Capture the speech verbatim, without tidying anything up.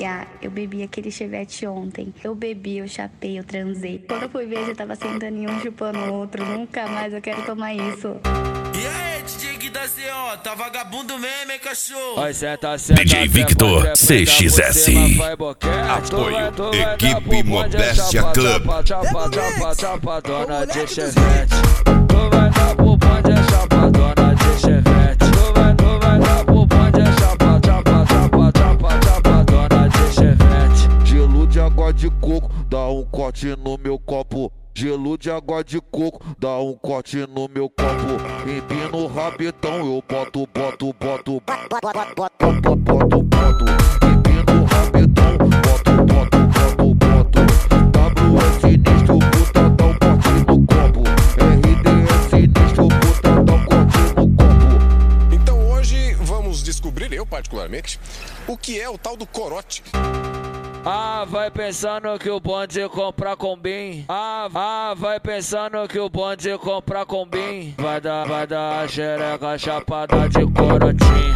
Gá, eu bebi aquele chevette ontem. Eu bebi, eu chapei, eu transei. Quando eu fui ver, já tava sentando em um, chupando o outro. Nunca mais eu quero tomar isso. E aí, D J Gui da C O, tá vagabundo mesmo, hein, cachorro? Vai, senta, senta, D J Victor C X S. Apoio Equipe Modéstia Club. Chapa, chapa, chapa, dona de chevette. Tu vai dar pro bonde, é chapa, dona de chevette. Tu vai, tu vai dar pro bonde, é chapa, chapa, chapa, chapa, chapa, dona de chevette. Gelo de água de coco, dá um corte no meu copo. Gelo de água de coco, dá um corte no meu copo. Empino o rabetão, eu boto, boto, boto, boto, boto, boto, boto. Empino o rabetão, boto, boto, boto, boto. W é sinistro, puta, dá um corte no copo. R D é sinistro, puta, dá um corte no copo. Então hoje vamos descobrir, eu particularmente, o que é o tal do corote. Ah, vai pensando que o bonde comprar combim. Ah, ah, vai pensando que o bonde comprar combim. Vai dar, vai dar a xereca chapada de corotinho.